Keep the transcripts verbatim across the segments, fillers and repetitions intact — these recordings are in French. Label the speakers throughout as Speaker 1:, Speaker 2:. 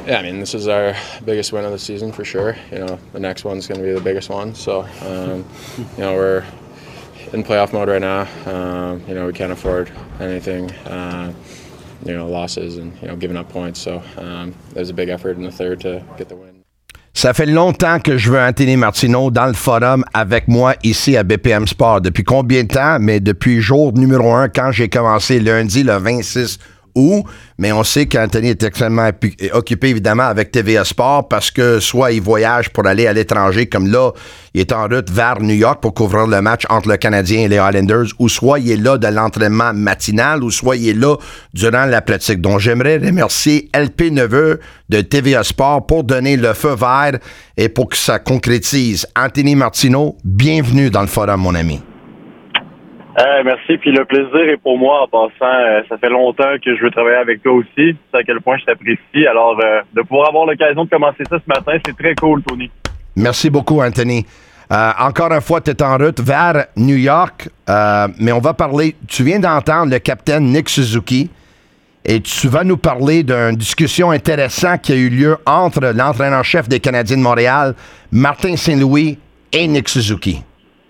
Speaker 1: Yeah, I mean, this is our biggest win of the season for sure. You know, the next one's going to be the biggest one. So, um, you know, we're in playoff mode right now. Um, you know, we can't afford anything, uh, you know, losses and, you know, giving up points. So, um, there's a big effort in the third to get the win.
Speaker 2: Ça fait longtemps que je veux Anthony Martineau dans le forum avec moi ici à B P M Sport. Depuis combien de temps? Mais depuis jour numéro un, quand j'ai commencé lundi le vingt-six août. Mais on sait qu'Anthony est extrêmement occupé, évidemment, avec T V A Sport parce que soit il voyage pour aller à l'étranger, comme là, il est en route vers New York pour couvrir le match entre le Canadien et les Islanders, ou soit il est là de l'entraînement matinal, ou soit il est là durant la pratique. Donc, j'aimerais remercier L P Neveu de T V A Sport pour donner le feu vert et pour que ça concrétise. Anthony Martineau, bienvenue dans le forum, mon ami.
Speaker 3: Euh, merci, puis le plaisir est pour moi en passant. Euh, ça fait longtemps que je veux travailler avec toi aussi. Tu sais à quel point je t'apprécie. Alors, euh, de pouvoir avoir l'occasion de commencer ça ce matin, c'est très cool, Tony.
Speaker 2: Merci beaucoup, Anthony. Euh, encore une fois, tu es en route vers New York, euh, mais on va parler. Tu viens d'entendre le capitaine Nick Suzuki et tu vas nous parler d'une discussion intéressante qui a eu lieu entre l'entraîneur-chef des Canadiens de Montréal, Martin Saint-Louis, et Nick Suzuki.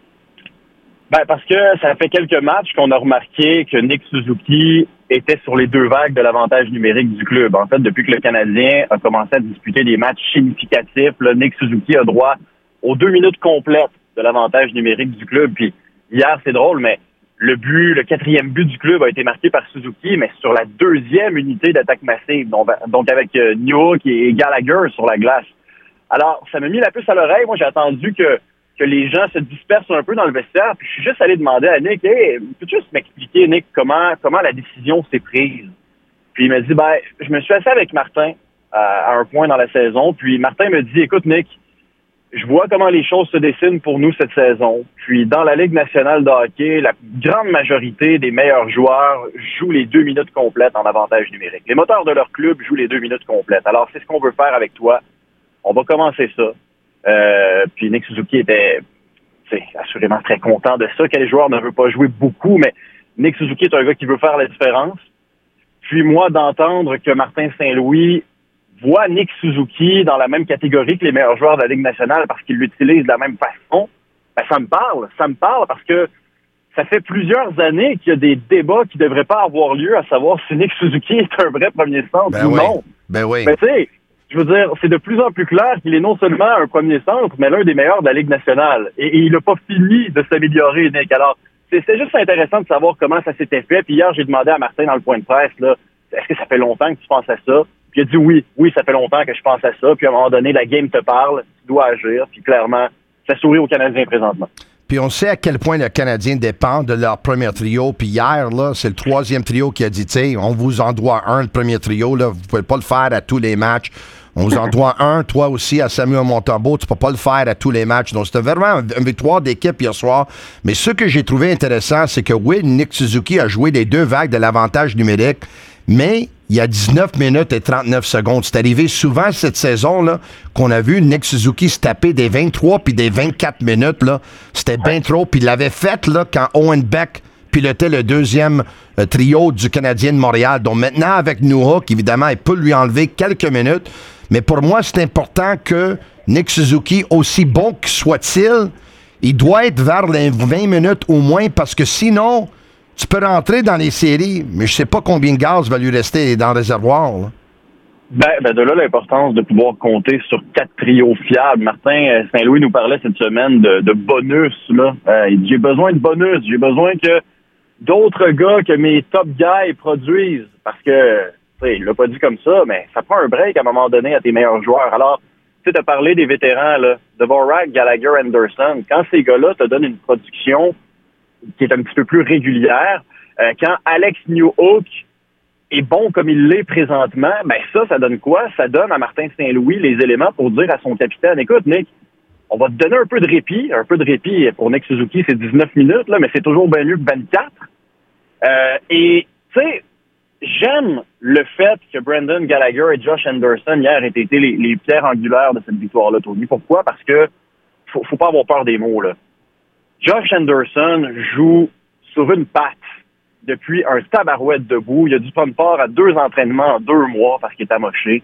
Speaker 3: Ben, parce que ça fait quelques matchs qu'on a remarqué que Nick Suzuki était sur les deux vagues de l'avantage numérique du club. En fait, depuis que le Canadien a commencé à disputer des matchs significatifs, là, Nick Suzuki a droit aux deux minutes complètes de l'avantage numérique du club. Puis hier, c'est drôle, mais le but, le quatrième but du club a été marqué par Suzuki, mais sur la deuxième unité d'attaque massive, donc, donc avec euh, Newhook et Gallagher sur la glace. Alors, ça m'a mis la puce à l'oreille. Moi, j'ai attendu que que les gens se dispersent un peu dans le vestiaire, puis je suis juste allé demander à Nick, « Hey, peux-tu juste m'expliquer, Nick, comment comment la décision s'est prise? » Puis il m'a dit, « Ben, je me suis assis avec Martin euh, à un point dans la saison, puis Martin me dit, écoute, Nick, je vois comment les choses se dessinent pour nous cette saison. Puis dans la Ligue nationale de hockey, la grande majorité des meilleurs joueurs jouent les deux minutes complètes en avantage numérique. Les moteurs de leur club jouent les deux minutes complètes. Alors, c'est ce qu'on veut faire avec toi. On va commencer ça. » Euh, puis Nick Suzuki était assurément très content de ça. Quel joueur ne veut pas jouer beaucoup, mais Nick Suzuki est un gars qui veut faire la différence. Puis moi, d'entendre que Martin Saint-Louis voit Nick Suzuki dans la même catégorie que les meilleurs joueurs de la Ligue nationale parce qu'il l'utilise de la même façon, ben ça me parle. Ça me parle parce que ça fait plusieurs années qu'il y a des débats qui ne devraient pas avoir lieu à savoir si Nick Suzuki est un vrai premier centre
Speaker 2: ben
Speaker 3: ou
Speaker 2: oui.
Speaker 3: non.
Speaker 2: Ben oui.
Speaker 3: Ben tu sais, je veux dire, c'est de plus en plus clair qu'il est non seulement un premier centre, mais l'un des meilleurs de la Ligue nationale. Et, et il n'a pas fini de s'améliorer, Nick. Alors, c'est, c'est juste intéressant de savoir comment ça s'était fait. Puis hier, j'ai demandé à Martin dans le point de presse, là, est-ce que ça fait longtemps que tu penses à ça? Puis il a dit oui, oui, ça fait longtemps que je pense à ça. Puis à un moment donné, la game te parle, tu dois agir. Puis clairement, ça sourit aux Canadiens présentement.
Speaker 2: Puis on sait à quel point le Canadien dépend de leur premier trio. Puis hier, là, c'est le troisième trio qui a dit, tu sais, on vous en doit un, le premier trio. Là, vous pouvez pas le faire à tous les matchs. On vous en doit un, toi aussi, à Samuel Montembeault. Tu peux pas le faire à tous les matchs. Donc, c'était vraiment une victoire d'équipe hier soir. Mais ce que j'ai trouvé intéressant, c'est que, oui, Nick Suzuki a joué les deux vagues de l'avantage numérique, mais il y a dix-neuf minutes et trente-neuf secondes. C'est arrivé souvent cette saison-là qu'on a vu Nick Suzuki se taper des vingt-trois puis des vingt-quatre minutes. Là. C'était bien trop. Puis il l'avait fait là, quand Owen Beck pilotait le deuxième euh, trio du Canadien de Montréal. Donc maintenant, avec Newhook, évidemment, il peut lui enlever quelques minutes. Mais pour moi, c'est important que Nick Suzuki, aussi bon que soit-il, il doit être vers les vingt minutes au moins parce que sinon, tu peux rentrer dans les séries, mais je sais pas combien de gaz va lui rester dans le réservoir. Là.
Speaker 3: Ben, ben de là l'importance de pouvoir compter sur quatre trios fiables. Martin Saint-Louis nous parlait cette semaine de, de bonus. Là. Euh, il dit, j'ai besoin de bonus. J'ai besoin que d'autres gars, que mes top guys produisent. Parce que il l'a pas dit comme ça, mais ça prend un break à un moment donné à tes meilleurs joueurs. Alors, tu sais, t'as parlé des vétérans, là, Dvorak, Gallagher, Anderson. Quand ces gars-là te donnent une production qui est un petit peu plus régulière, euh, quand Alex Newhook est bon comme il l'est présentement, ben ça, ça donne quoi? Ça donne à Martin Saint-Louis les éléments pour dire à son capitaine, écoute, Nick, on va te donner un peu de répit. Un peu de répit pour Nick Suzuki, c'est dix-neuf minutes, là, mais c'est toujours bien mieux que vingt-quatre. Euh, et, tu sais, j'aime le fait que Brendan Gallagher et Josh Anderson hier aient été les, les pierres angulaires de cette victoire-là, Tony. Pourquoi? Parce que faut, faut pas avoir peur des mots, là. Josh Anderson joue sur une patte depuis un tabarouette debout. Il a dû prendre part à deux entraînements en deux mois parce qu'il est amoché.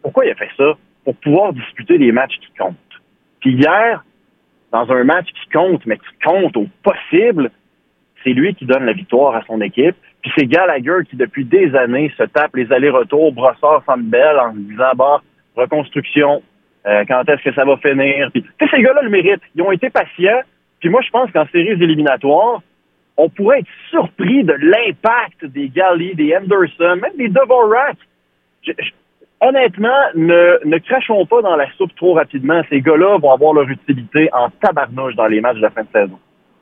Speaker 3: pourquoi il a fait ça? Pour pouvoir disputer des matchs qui comptent. Puis hier, dans un match qui compte, mais qui compte au possible, c'est lui qui donne la victoire à son équipe. Puis c'est Gallagher qui, depuis des années, se tape les allers-retours, brossard, Sandbell, en se disant, bah, reconstruction, euh, quand est-ce que ça va finir? Puis, tu sais, ces gars-là le méritent. Ils ont été patients. Puis moi, je pense qu'en séries éliminatoires, on pourrait être surpris de l'impact des Galley, des Anderson, même des Dvorak. Je, je, honnêtement, ne, ne crachons pas dans la soupe trop rapidement. Ces gars-là vont avoir leur utilité en tabarnouche dans les matchs de la fin de saison.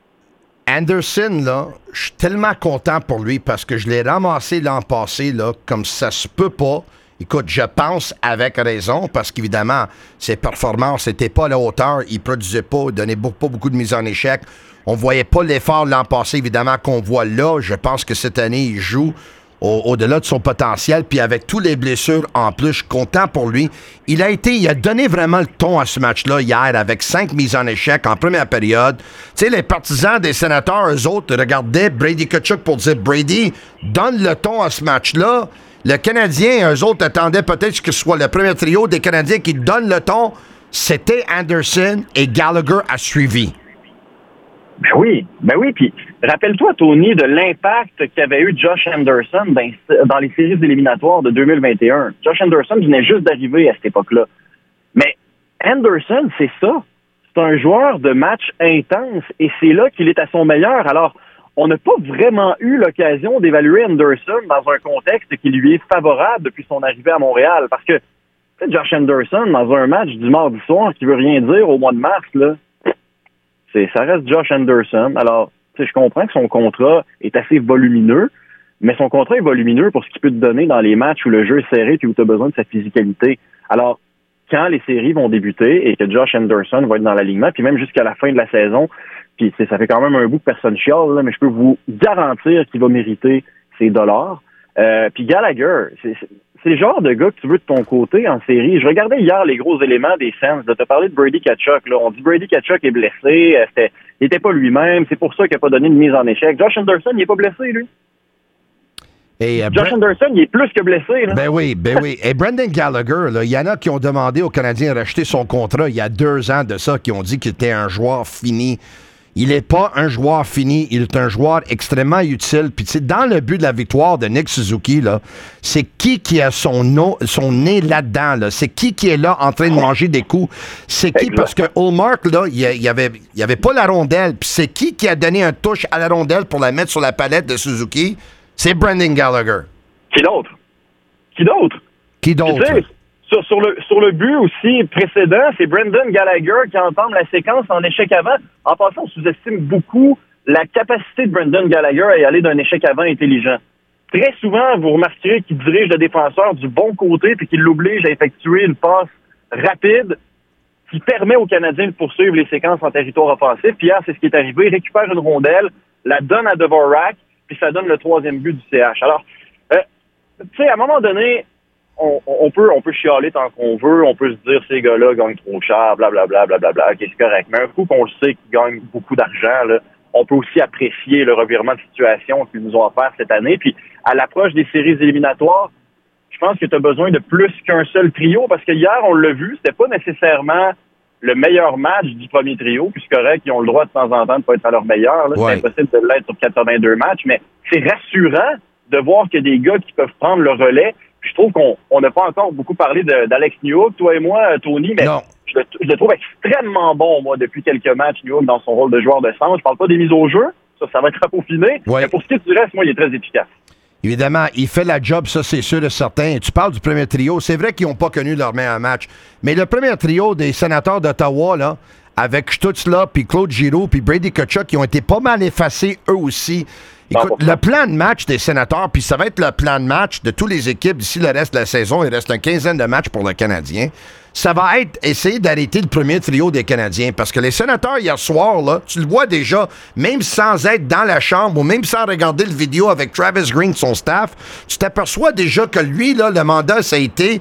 Speaker 2: Anderson, là, je suis tellement content pour lui parce que je l'ai ramassé l'an passé, là, comme ça se peut pas. Écoute, je pense avec raison, parce qu'évidemment, ses performances n'étaient pas à la hauteur. Il ne produisait pas, il ne donnait pas beaucoup de mise en échec. On ne voyait pas l'effort l'an passé, évidemment, qu'on voit là. Je pense que cette année, il joue au- au-delà de son potentiel. Puis avec tous les blessures en plus, je suis content pour lui. Il a été, il a donné vraiment le ton à ce match-là hier avec cinq mises en échec en première période. Tu sais, les partisans des Sénateurs, eux autres, regardaient Brady Tkachuk pour dire « Brady, donne le ton à ce match-là ». Le Canadien, eux autres, attendaient peut-être que ce soit le premier trio des Canadiens qui donne le ton. C'était Anderson et Gallagher a suivi.
Speaker 3: Ben oui, ben oui. Puis rappelle-toi, Tony, de l'impact qu'avait eu Josh Anderson dans, dans les séries éliminatoires de deux mille vingt et un. Josh Anderson venait juste d'arriver à cette époque-là. Mais Anderson, c'est ça. C'est un joueur de match intense et c'est là qu'il est à son meilleur. Alors, on n'a pas vraiment eu l'occasion d'évaluer Anderson dans un contexte qui lui est favorable depuis son arrivée à Montréal. Parce que Josh Anderson, dans un match du mardi soir qui veut rien dire au mois de mars, là, c'est, ça reste Josh Anderson. Alors, tu sais, je comprends que son contrat est assez volumineux, mais son contrat est volumineux pour ce qu'il peut te donner dans les matchs où le jeu est serré et où tu as besoin de sa physicalité. Alors, quand les séries vont débuter et que Josh Anderson va être dans l'alignement, puis même jusqu'à la fin de la saison, puis ça fait quand même un bout que personne chiale, là, mais je peux vous garantir qu'il va mériter ses dollars. Euh, puis Gallagher, c'est, c'est, c'est le genre de gars que tu veux de ton côté en série. Je regardais hier les gros éléments des Sens. Tu as parlé de Brady Tkachuk. Là. On dit Brady Tkachuk est blessé. Euh, c'était, il n'était pas lui-même. C'est pour ça qu'il n'a pas donné de mise en échec. Josh Anderson, il n'est pas blessé, lui.
Speaker 2: Et, euh,
Speaker 3: Josh
Speaker 2: Bre-
Speaker 3: Anderson, il est plus que blessé. Là.
Speaker 2: Ben oui, ben oui. Et Brendan Gallagher, il y en a qui ont demandé aux Canadiens de racheter son contrat il y a deux ans de ça, qui ont dit qu'il était un joueur fini. Il n'est pas un joueur fini, il est un joueur extrêmement utile. Puis, tu sais, dans le but de la victoire de Nick Suzuki, là, c'est qui qui a son, no, son nez là-dedans? Là? C'est qui qui est là en train de manger des coups? C'est qui? Parce que Ullmark, là, il n'y avait, il avait pas la rondelle. Puis, c'est qui qui a donné un touche à la rondelle pour la mettre sur la palette de Suzuki? C'est Brendan Gallagher.
Speaker 3: Qui d'autre? Qui d'autre?
Speaker 2: Qui d'autre?
Speaker 3: Tu sais, Sur, sur, le, sur le but aussi précédent, c'est Brendan Gallagher qui entame la séquence en échec avant. En passant, on sous-estime beaucoup la capacité de Brendan Gallagher à y aller d'un échec avant intelligent. Très souvent, vous remarquerez qu'il dirige le défenseur du bon côté puis qu'il l'oblige à effectuer une passe rapide qui permet aux Canadiens de poursuivre les séquences en territoire offensif. Puis hier, c'est ce qui est arrivé. Il récupère une rondelle, la donne à Dvorak, puis ça donne le troisième but du C H. Alors, euh, tu sais, à un moment donné, On, on peut on peut chialer tant qu'on veut, on peut se dire ces gars-là gagnent trop cher, blablabla, blablabla, ok, c'est correct. Mais un coup qu'on le sait qu'ils gagnent beaucoup d'argent, là, on peut aussi apprécier le revirement de situation qu'ils nous ont offert cette année. Puis à l'approche des séries éliminatoires, je pense que tu as besoin de plus qu'un seul trio, parce que hier, on l'a vu, c'était pas nécessairement le meilleur match du premier trio, puis c'est correct, ils ont le droit de temps en temps de ne pas être à leur meilleur. Là, ouais. C'est impossible de l'être sur quatre-vingt-deux matchs, mais c'est rassurant de voir qu'il y a des gars qui peuvent prendre le relais. Je trouve qu'on n'a pas encore beaucoup parlé de, d'Alex Newhook, toi et moi, Tony, mais je le, je le trouve extrêmement bon, moi, depuis quelques matchs, Newhook, dans son rôle de joueur de centre. Je parle pas des mises au jeu, ça, ça va être à peaufiner. Ouais. Mais pour ce qui est du reste, moi, il est très efficace.
Speaker 2: Évidemment, il fait la job, ça, c'est sûr et certain. Tu parles du premier trio. C'est vrai qu'ils n'ont pas connu leur meilleur match. Mais le premier trio des Sénateurs d'Ottawa, là, avec Stützle, puis Claude Giroux, puis Brady Tkachuk, qui ont été pas mal effacés, eux aussi. Écoute, le plan de match des Sénateurs, puis ça va être le plan de match de toutes les équipes d'ici le reste de la saison. Il reste une quinzaine de matchs pour le Canadien. Ça va être essayer d'arrêter le premier trio des Canadiens. Parce que les Sénateurs, hier soir, là, tu le vois déjà, même sans être dans la chambre ou même sans regarder le vidéo avec Travis Green, son staff, tu t'aperçois déjà que lui, là, le mandat, ça a été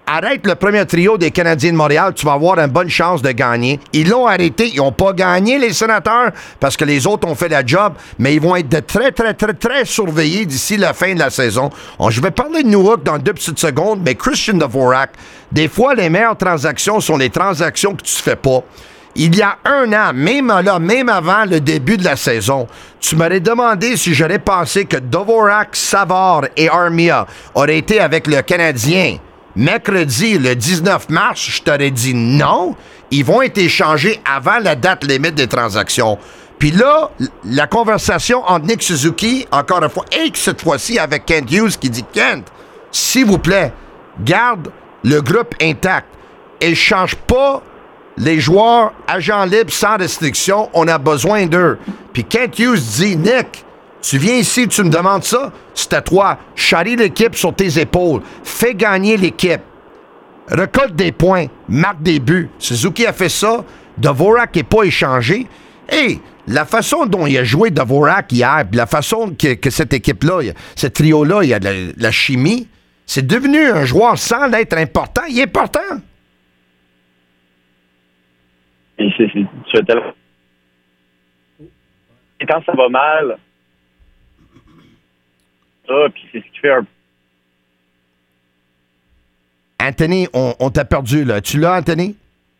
Speaker 2: arrête le premier trio des Canadiens de Montréal, tu vas avoir une bonne chance de gagner. Ils l'ont arrêté, ils n'ont pas gagné, les Sénateurs, parce que les autres ont fait la job, mais ils vont être de très, très, très, très surveillés d'ici la fin de la saison. On, je vais parler de Newhook dans deux petites secondes, mais Christian Dvorak, des fois, les meilleures transactions sont les transactions que tu ne fais pas. Il y a un an, même là, même avant le début de la saison, tu m'aurais demandé si j'aurais pensé que Dvorak, Savard et Armia auraient été avec le Canadien mercredi, le dix-neuf mars, je t'aurais dit non. Ils vont être échangés avant la date limite des transactions. Puis là, la conversation entre Nick Suzuki, encore une fois, et cette fois-ci avec Kent Hughes qui dit « Kent, s'il vous plaît, garde le groupe intact. Échange pas les joueurs agents libres sans restriction. On a besoin d'eux. » Puis Kent Hughes dit « Nick, tu viens ici, tu me demandes ça, c'est à toi. Charrie l'équipe sur tes épaules. Fais gagner l'équipe. Récolte des points. Marque des buts. » Suzuki a fait ça. Dvorak n'est pas échangé. Et la façon dont il a joué Dvorak hier, puis la façon que, que cette équipe-là, ce trio-là, il y a de la, la chimie, c'est devenu un joueur sans l'être important. Il est important.
Speaker 3: Et c'est, c'est, c'est tellement... Et quand ça va mal, ça, puis c'est ce qui fait un...
Speaker 2: Anthony, on, on t'a perdu, là. Tu l'as, Anthony?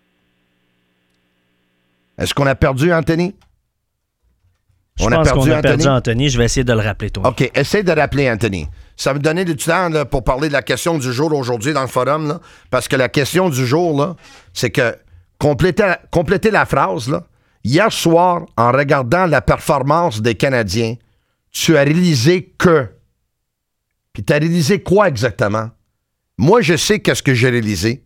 Speaker 2: Est-ce qu'on a perdu Anthony?
Speaker 4: Je on pense a perdu qu'on a Anthony? perdu Anthony. Je vais essayer de le rappeler, toi.
Speaker 2: OK, essaie de rappeler Anthony. Ça me donnait du temps là, pour parler de la question du jour aujourd'hui dans le forum, là, parce que la question du jour, là, c'est que compléter, compléter la phrase, là, hier soir, en regardant la performance des Canadiens, tu as réalisé que... Puis tu as réalisé quoi exactement? Moi, je sais qu'est-ce que j'ai réalisé.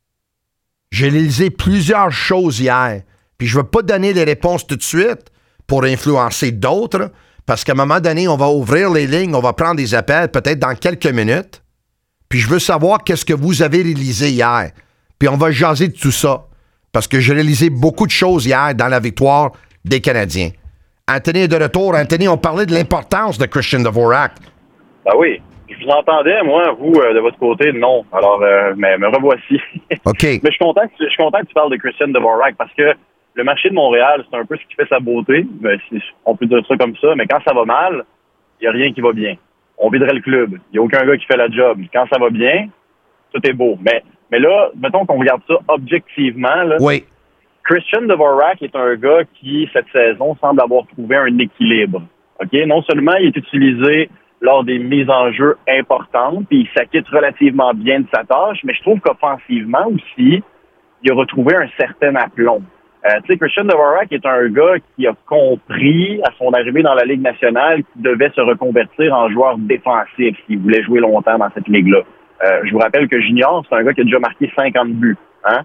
Speaker 2: J'ai réalisé plusieurs choses hier. Puis je ne veux pas donner les réponses tout de suite pour influencer d'autres, parce qu'à un moment donné, on va ouvrir les lignes, on va prendre des appels peut-être dans quelques minutes. Puis je veux savoir qu'est-ce que vous avez réalisé hier. Puis on va jaser de tout ça, parce que j'ai réalisé beaucoup de choses hier dans la victoire des Canadiens. Anthony est de retour. Anthony, on parlait de l'importance de Christian Dvorak.
Speaker 3: Ben oui. Je vous entendais, moi, vous, euh, de votre côté, non. Alors, euh, mais me revoici.
Speaker 2: OK.
Speaker 3: Mais je suis content que tu, je suis content que tu parles de Christian Dvorak parce que le marché de Montréal, c'est un peu ce qui fait sa beauté. Ben, si on peut dire ça comme ça, mais quand ça va mal, il n'y a rien qui va bien. On viderait le club. Il n'y a aucun gars qui fait la job. Quand ça va bien, tout est beau. Mais, mais là, mettons qu'on regarde ça objectivement. Là,
Speaker 2: oui.
Speaker 3: Christian Dvorak est un gars qui, cette saison, semble avoir trouvé un équilibre. OK? Non seulement il est utilisé lors des mises en jeu importantes, puis il s'acquitte relativement bien de sa tâche, mais je trouve qu'offensivement aussi, il a retrouvé un certain aplomb. Euh, tu sais, Christian Dvorak est un gars qui a compris, à son arrivée dans la Ligue nationale, qu'il devait se reconvertir en joueur défensif s'il voulait jouer longtemps dans cette ligue-là. Euh, je vous rappelle que Junior, c'est un gars qui a déjà marqué cinquante buts. Hein?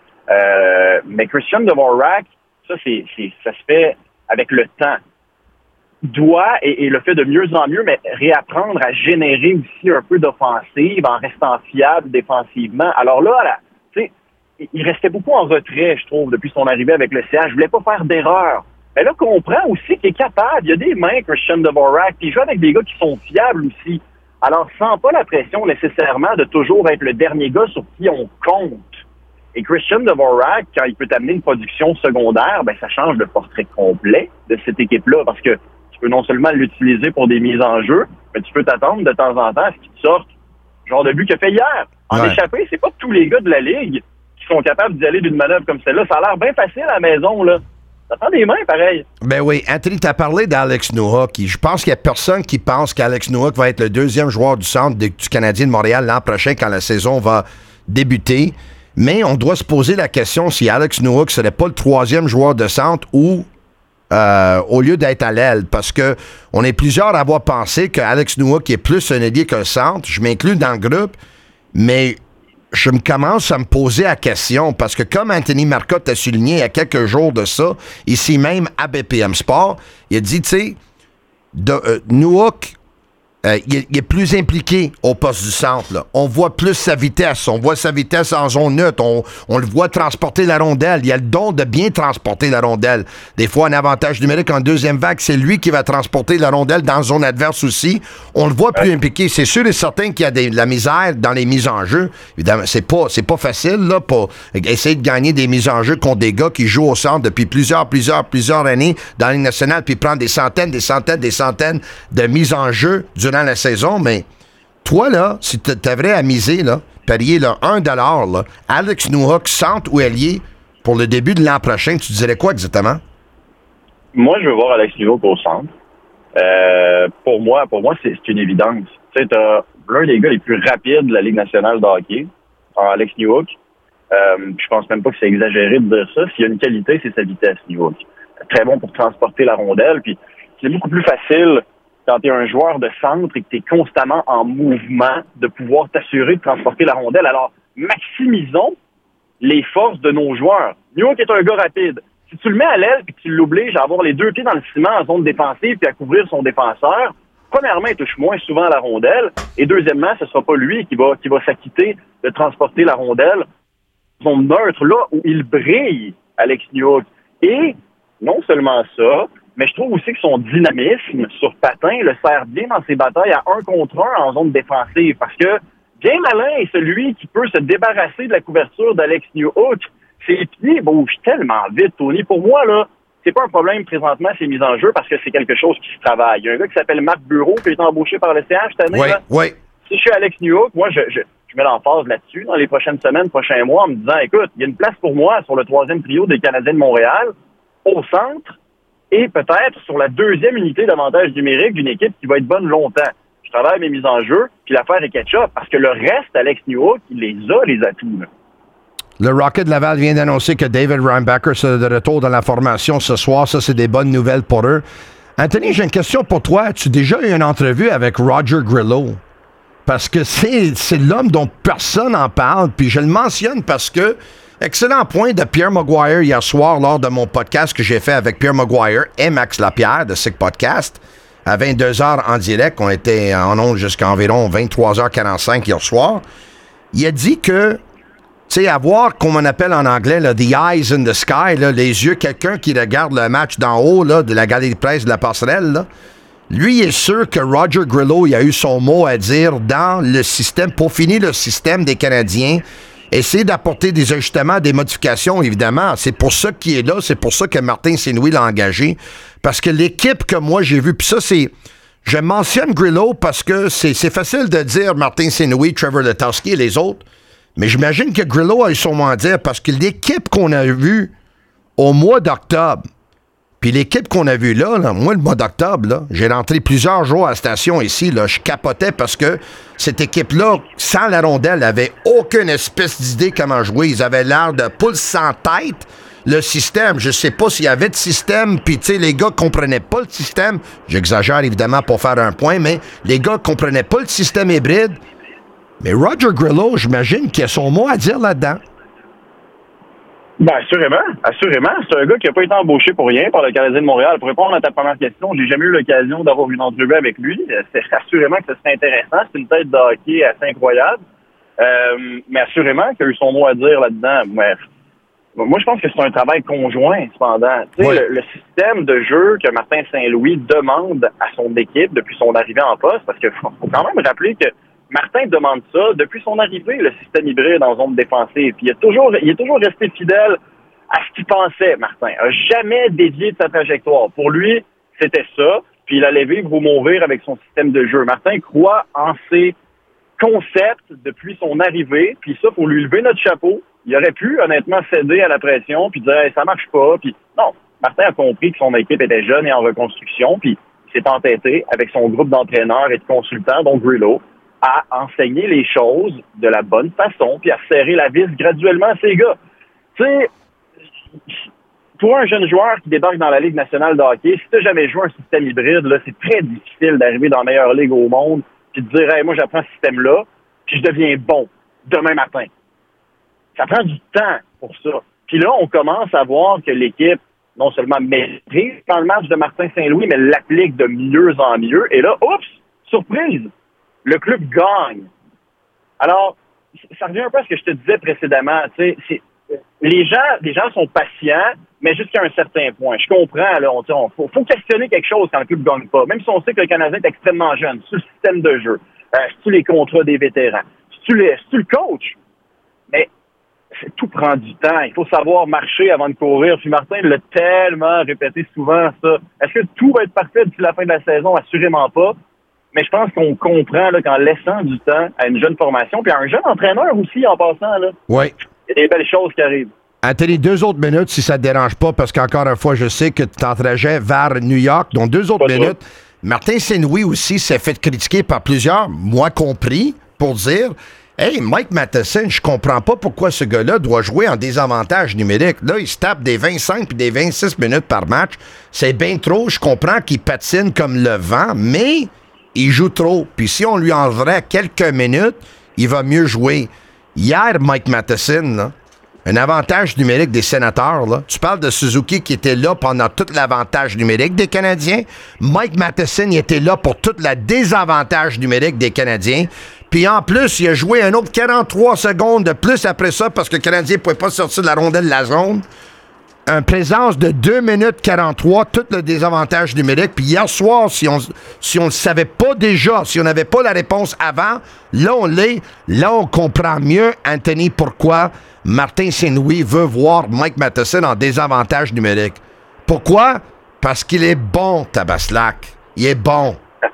Speaker 3: Euh, mais Christian Dvorak, ça, c'est, c'est, ça se fait avec le temps. Doit, et, et le fait de mieux en mieux, mais réapprendre à générer aussi un peu d'offensive en restant fiable défensivement. Alors là, là tu sais, il restait beaucoup en retrait, je trouve, depuis son arrivée avec le C H. Je voulais pas faire d'erreur. Mais là, comprend aussi qu'il est capable. Il y a des mains, Christian Dvorak, puis il joue avec des gars qui sont fiables aussi. Alors, sent pas la pression nécessairement de toujours être le dernier gars sur qui on compte. Et Christian Dvorak, quand il peut t'amener une production secondaire, ben ça change le portrait complet de cette équipe-là, parce que tu peux non seulement l'utiliser pour des mises en jeu, mais tu peux t'attendre de temps en temps à ce qu'il te sorte genre de but qu'il a fait hier. En ouais. échappé, c'est pas tous les gars de la Ligue qui sont capables d'y aller d'une manœuvre comme celle-là. Ça a l'air bien facile à la maison, là. Ça prend des mains, pareil.
Speaker 2: Ben oui. Anthony, t'as parlé d'Alex Newhook. Je pense qu'il y a personne qui pense qu'Alex Newhook va être le deuxième joueur du centre du Canadien de Montréal l'an prochain quand la saison va débuter. Mais on doit se poser la question si Alex Newhook serait pas le troisième joueur de centre ou Euh, au lieu d'être à l'aile, parce que on est plusieurs à avoir pensé que Alex Newhook est plus un ailier qu'un centre. Je m'inclus dans le groupe, mais je me commence à me poser la question, parce que comme Anthony Marcotte a souligné il y a quelques jours de ça, ici même à B P M Sport, il a dit, tu sais, euh, Newhook, Euh, il, est, il est plus impliqué au poste du centre. Là. On voit plus sa vitesse. On voit sa vitesse en zone neutre. On, on le voit transporter la rondelle. Il a le don de bien transporter la rondelle. Des fois, un avantage numérique en deuxième vague, c'est lui qui va transporter la rondelle dans la zone adverse aussi. On le voit plus impliqué. C'est sûr et certain qu'il y a des, de la misère dans les mises en jeu. Évidemment, c'est pas, c'est pas facile là, pour essayer de gagner des mises en jeu contre des gars qui jouent au centre depuis plusieurs, plusieurs, plusieurs années dans la Ligue nationale, puis prendre des centaines, des centaines, des centaines de mises en jeu durant la saison, mais toi, là, si tu avais à miser, là, parier là, un dollar, là, Alex Newhook, centre ou ailier, pour le début de l'an prochain, tu dirais quoi exactement?
Speaker 3: Moi, je veux voir Alex Newhook au centre. Euh, pour moi, pour moi, c'est, c'est une évidence. Tu sais, t'as l'un des gars les plus rapides de la Ligue nationale de hockey, Alex Newhook. Euh, je pense même pas que c'est exagéré de dire ça. S'il y a une qualité, c'est sa vitesse, Newhook. Très bon pour transporter la rondelle, puis c'est beaucoup plus facile quand tu es un joueur de centre et que tu es constamment en mouvement, de pouvoir t'assurer de transporter la rondelle. Alors, maximisons les forces de nos joueurs. Newhook est un gars rapide. Si tu le mets à l'aile et que tu l'obliges à avoir les deux pieds dans le ciment en zone défensive puis à couvrir son défenseur, premièrement, il touche moins souvent la rondelle. Et deuxièmement, ce ne sera pas lui qui va, qui va s'acquitter de transporter la rondelle en zone neutre, là où il brille, Alex Newhook. Et non seulement ça, mais je trouve aussi que son dynamisme sur patin le sert bien dans ses batailles à un contre un en zone défensive. Parce que bien malin est celui qui peut se débarrasser de la couverture d'Alex Newhook. Ses pieds bougent tellement vite, Tony. Pour moi, là, c'est pas un problème présentement, ces mises en jeu, parce que c'est quelque chose qui se travaille. Il y a un gars qui s'appelle Marc Bureau, qui a été embauché par le C H cette année.
Speaker 2: Oui,
Speaker 3: là.
Speaker 2: oui.
Speaker 3: Si je suis Alex Newhook, moi, je, je, je mets l'emphase là-dessus dans les prochaines semaines, prochains mois, en me disant, écoute, il y a une place pour moi sur le troisième trio des Canadiens de Montréal, au centre, et peut-être sur la deuxième unité d'avantage numérique d'une équipe qui va être bonne longtemps. Je travaille mes mises en jeu, puis l'affaire est catch-up, parce que le reste, Alex Newhook, il les a, les atouts. Là.
Speaker 2: Le Rocket de Laval vient d'annoncer que David Reinbacher sera de retour dans la formation ce soir. Ça, c'est des bonnes nouvelles pour eux. Anthony, j'ai une question pour toi. As-tu déjà eu une entrevue avec Roger Grillo? Parce que c'est, c'est l'homme dont personne n'en parle, puis je le mentionne parce que excellent point de Pierre Maguire hier soir lors de mon podcast que j'ai fait avec Pierre Maguire et Max Lapierre de Sick Podcast à vingt-deux heures en direct. On était en ondes jusqu'à environ vingt-trois heures quarante-cinq hier soir. Il a dit que, tu sais, avoir, comme on appelle en anglais, là, the eyes in the sky, là, les yeux, quelqu'un qui regarde le match d'en haut, là, de la galerie de presse de la passerelle, là, lui est sûr que Roger Grillo il a eu son mot à dire dans le système, pour finir le système des Canadiens. Essayer d'apporter des ajustements, des modifications, évidemment. C'est pour ça qu'il est là. C'est pour ça que Martin Saint-Louis l'a engagé. Parce que l'équipe que moi j'ai vue, puis ça, c'est... Je mentionne Grillo parce que c'est, c'est facile de dire Martin Saint-Louis, Trevor Letowski et les autres. Mais j'imagine que Grillo a eu son mot à dire parce que l'équipe qu'on a vue au mois d'octobre, puis l'équipe qu'on a vue là, là, moi, le mois d'octobre, là, j'ai rentré plusieurs jours à la station ici, là, je capotais parce que cette équipe-là, sans la rondelle, avait aucune espèce d'idée comment jouer. Ils avaient l'air de poule sans tête. Le système, je sais pas s'il y avait de système, puis tu sais, les gars comprenaient pas le système. J'exagère évidemment pour faire un point, mais les gars comprenaient pas le système hybride. Mais Roger Grillo, j'imagine qu'il a son mot à dire là-dedans.
Speaker 3: Ben, assurément, assurément. C'est un gars qui n'a pas été embauché pour rien par le Canadien de Montréal. Pour répondre à ta première question, j'ai jamais eu l'occasion d'avoir une entrevue avec lui. C'est assurément que ce serait intéressant. C'est une tête de hockey assez incroyable. Euh, mais assurément qu'il a eu son mot à dire là-dedans. Bref. Moi, je pense que c'est un travail conjoint, cependant. Tu sais, ouais. le, le système de jeu que Martin Saint-Louis demande à son équipe depuis son arrivée en poste, parce qu'il faut, faut quand même rappeler que Martin demande ça depuis son arrivée, le système hybride en zone défensive. Puis il, a toujours, il est toujours resté fidèle à ce qu'il pensait, Martin. Il n'a jamais dévié de sa trajectoire. Pour lui, c'était ça. Puis il allait vivre ou mourir avec son système de jeu. Martin croit en ses concepts depuis son arrivée. Puis ça, il faut lui lever notre chapeau. Il aurait pu, honnêtement, céder à la pression puis dire hey, « ça marche pas ». Puis non, Martin a compris que son équipe était jeune et en reconstruction. Puis il s'est entêté avec son groupe d'entraîneurs et de consultants, dont Grillo, à enseigner les choses de la bonne façon, puis à serrer la vis graduellement à ces gars. Tu sais, pour un jeune joueur qui débarque dans la Ligue nationale de hockey, si tu n'as jamais joué un système hybride, là, c'est très difficile d'arriver dans la meilleure ligue au monde, puis de dire hey, « moi, j'apprends ce système-là, puis je deviens bon demain matin ». Ça prend du temps pour ça. Puis là, on commence à voir que l'équipe, non seulement maîtrise dans le match de Martin Saint-Louis, mais l'applique de mieux en mieux. Et là, oups, surprise, le club gagne. Alors, ça revient un peu à ce que je te disais précédemment. Tu sais, c'est, les gens, les gens sont patients, mais jusqu'à un certain point. Je comprends, là, on, on faut, faut questionner quelque chose quand le club ne gagne pas. Même si on sait que le Canadien est extrêmement jeune, c'est le système de jeu, euh, c'est-tu les contrats des vétérans, c'est-tu, les, c'est-tu le coach. Mais tout prend du temps. Il faut savoir marcher avant de courir. Puis Martin l'a tellement répété souvent, ça. Est-ce que tout va être parfait d'ici la fin de la saison? Assurément pas. Mais je pense qu'on comprend là, qu'en laissant du temps à une jeune formation, puis à un jeune entraîneur aussi, en passant, là,
Speaker 2: oui.
Speaker 3: Il y a des belles choses qui arrivent.
Speaker 2: Anthony, deux autres minutes, si ça ne te dérange pas, parce qu'encore une fois, je sais que tu t'entrageais vers New York. Donc, deux autres pas minutes. Trop. Martin Saint-Louis aussi s'est fait critiquer par plusieurs, moi compris, pour dire « Hey, Mike Matheson, je comprends pas pourquoi ce gars-là doit jouer en désavantage numérique. Là, il se tape des vingt-cinq puis des vingt-six minutes par match. C'est bien trop. Je comprends qu'il patine comme le vent, mais il joue trop. Puis si on lui enlèverait quelques minutes, il va mieux jouer. » Hier, Mike Matheson, là, un avantage numérique des Sénateurs, là. Tu parles de Suzuki qui était là pendant tout l'avantage numérique des Canadiens. Mike Matheson, il était là pour tout le désavantage numérique des Canadiens. Puis en plus, il a joué un autre quarante-trois secondes de plus après ça parce que le Canadien ne pouvait pas sortir de la rondelle de la zone. Une présence de deux minutes quarante-trois, tout le désavantage numérique. Puis hier soir, si on si on le savait pas déjà, si on n'avait pas la réponse avant, là on l'est. Là on comprend mieux, Anthony, pourquoi Martin Saint-Louis veut voir Mike Matheson en désavantage numérique. Pourquoi? Parce qu'il est bon, Tabaslac. Il est bon.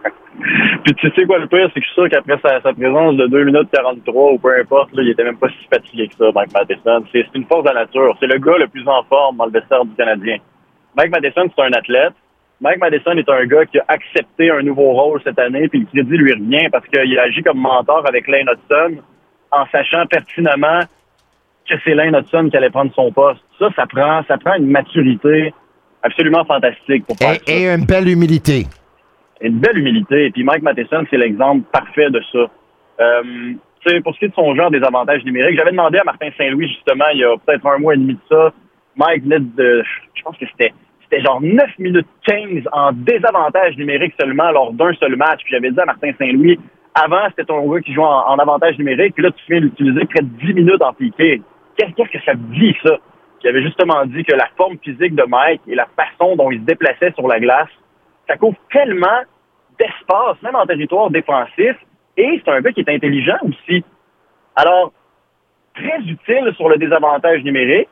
Speaker 3: Puis tu sais quoi le pire, c'est que je suis sûr qu'après sa, sa présence de deux minutes quarante-trois ou peu importe, là, il était même pas si fatigué que ça, Mike Matheson. C'est, c'est une force de la nature. C'est le gars le plus en forme dans le vestiaire du Canadien. Mike Matheson, c'est un athlète. Mike Matheson est un gars qui a accepté un nouveau rôle cette année, puis le crédit lui revient parce qu'il agit comme mentor avec Lane Hudson en sachant pertinemment que c'est Lane Hudson qui allait prendre son poste. Ça, ça prend, ça prend une maturité absolument fantastique pour faire
Speaker 2: et,
Speaker 3: ça.
Speaker 2: Et une belle humilité.
Speaker 3: Une belle humilité. Et puis Mike Matheson, c'est l'exemple parfait de ça. Euh, tu sais, pour ce qui est de son genre des avantages numériques, j'avais demandé à Martin Saint-Louis, justement, il y a peut-être un mois et demi de ça. Mike venait de, je pense que c'était, c'était genre neuf minutes quinze en désavantage numérique seulement lors d'un seul match. Puis j'avais dit à Martin Saint-Louis, avant, c'était ton gars qui jouait en, en avantage numérique, puis là, tu viens l'utiliser près de dix minutes en piqué. Qu'est-ce, qu'est-ce que ça dit, ça? Puis il avait justement dit que la forme physique de Mike et la façon dont il se déplaçait sur la glace, ça couvre tellement d'espace, même en territoire défensif, et c'est un gars qui est intelligent aussi. Alors, très utile sur le désavantage numérique,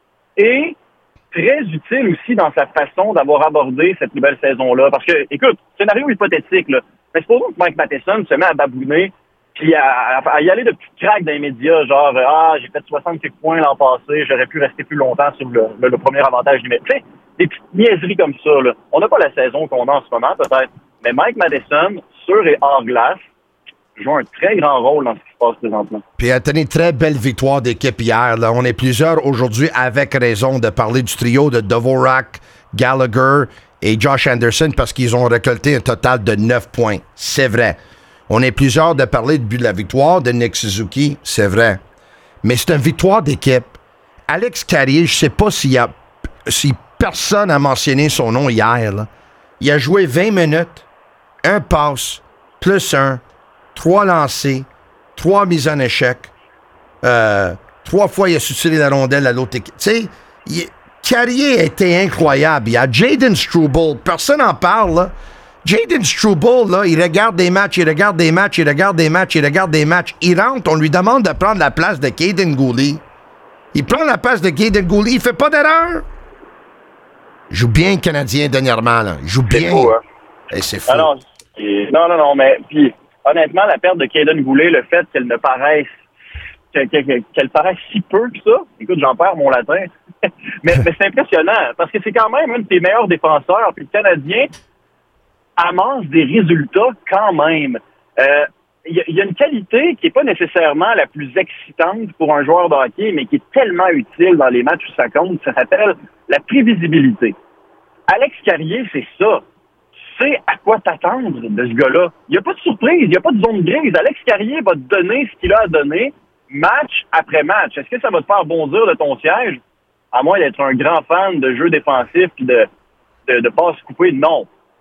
Speaker 3: et très utile aussi dans sa façon d'avoir abordé cette nouvelle saison-là. Parce que, écoute, scénario hypothétique, là, mais supposons que Mike Matheson se met à babouiner, puis à, à, à y aller de petites craques dans les médias, genre « Ah, j'ai fait soixante quelques points l'an passé, j'aurais pu rester plus longtemps sur le, le, le premier avantage numérique. » Tu sais, des petites niaiseries comme ça, là. On n'a pas la saison qu'on a en ce moment, peut-être, mais Mike Matheson, sur et hors glace, joue un très grand rôle dans ce qui se passe présentement.
Speaker 2: Puis Anthony, très belle victoire d'équipe hier. Là. On est plusieurs aujourd'hui avec raison de parler du trio de Dvorak, Gallagher et Josh Anderson parce qu'ils ont récolté un total de neuf points. C'est vrai. On est plusieurs de parler du but de la victoire de Nick Suzuki. C'est vrai. Mais c'est une victoire d'équipe. Alex Carrier, je ne sais pas s'il y a, si personne n'a mentionné son nom hier. Là. Il a joué vingt minutes, un passe, plus un, trois lancés, trois mises en échec, euh, trois fois il a suturé la rondelle à l'autre équipe. Tu sais, il, Carrier a été incroyable. Il y a Jaden Struble, personne n'en parle, là. Jaden Struble, là, il regarde des matchs, il regarde des matchs, il regarde des matchs, il regarde des matchs. Il rentre, on lui demande de prendre la place de Kaiden Guhle. Il prend la place de Kaiden Guhle, il fait pas d'erreur. Il joue bien le Canadien dernièrement, là. Il joue bien.
Speaker 3: C'est fou, hein?
Speaker 2: Et c'est fou.
Speaker 3: Ah non, c'est... non, non, non, mais puis honnêtement, la perte de Kaiden Guhle, le fait qu'elle ne paraisse qu'elle, qu'elle, qu'elle paraisse si peu que ça, écoute, j'en perds mon latin, mais, mais c'est impressionnant, parce que c'est quand même un de tes meilleurs défenseurs, puis le Canadien amasse des résultats quand même. Il euh, y, y a une qualité qui n'est pas nécessairement la plus excitante pour un joueur de hockey, mais qui est tellement utile dans les matchs où ça compte, ça s'appelle la prévisibilité. Alex Carrier, c'est ça. Tu sais à quoi t'attendre de ce gars-là. Il n'y a pas de surprise, il n'y a pas de zone grise. Alex Carrier va te donner ce qu'il a à donner match après match. Est-ce que ça va te faire bondir de ton siège? À moins d'être un grand fan de jeux défensifs et de, de, de passes coupées, non.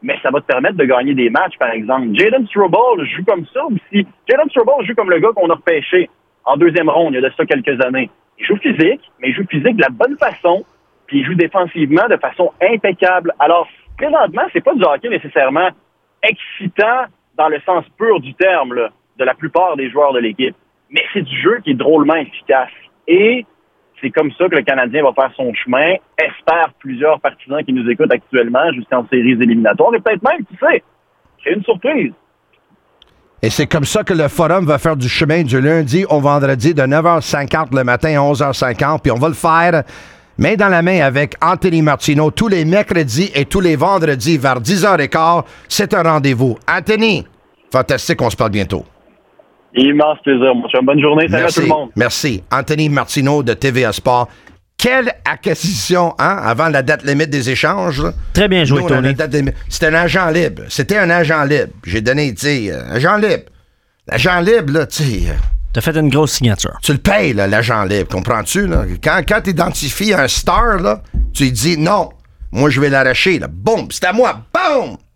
Speaker 3: mais ça va te permettre de gagner des matchs, par exemple. Jayden Struble joue comme ça aussi. Jayden Struble joue comme le gars qu'on a repêché en deuxième ronde, il y a de ça quelques années. Il joue physique, mais il joue physique de la bonne façon, puis il joue défensivement de façon impeccable. Alors, présentement, c'est pas du hockey nécessairement excitant dans le sens pur du terme, là, de la plupart des joueurs de l'équipe. Mais c'est du jeu qui est drôlement efficace. Et c'est comme ça que le Canadien va faire son chemin. Espère plusieurs partisans qui nous écoutent actuellement jusqu'en séries éliminatoires. Et peut-être même, tu sais, c'est une surprise.
Speaker 2: Et c'est comme ça que le Forum va faire du chemin du lundi au vendredi de neuf heures cinquante le matin à onze heures cinquante. Puis on va le faire main dans la main avec Anthony Martineau tous les mercredis et tous les vendredis vers dix heures quinze. C'est un rendez-vous. Anthony, fantastique, on se parle bientôt.
Speaker 3: Immense plaisir, mon chum. Bonne journée, salut
Speaker 2: Merci.
Speaker 3: à tout le monde.
Speaker 2: Merci. Anthony Martineau de T V A Sport. Quelle acquisition, hein, avant la date limite des échanges. Là.
Speaker 4: Très bien joué,
Speaker 2: Nous,
Speaker 4: Tony.
Speaker 2: C'était un agent libre. C'était un agent libre. J'ai donné, tu sais, un agent libre. L'agent libre, là, tu sais...
Speaker 4: T'as fait une grosse signature.
Speaker 2: Tu le payes, là, l'agent libre, comprends-tu? Là? Quand, quand tu identifies un star, là, tu lui dis non, moi, je vais l'arracher, là. Boum, c'est à moi. Boum!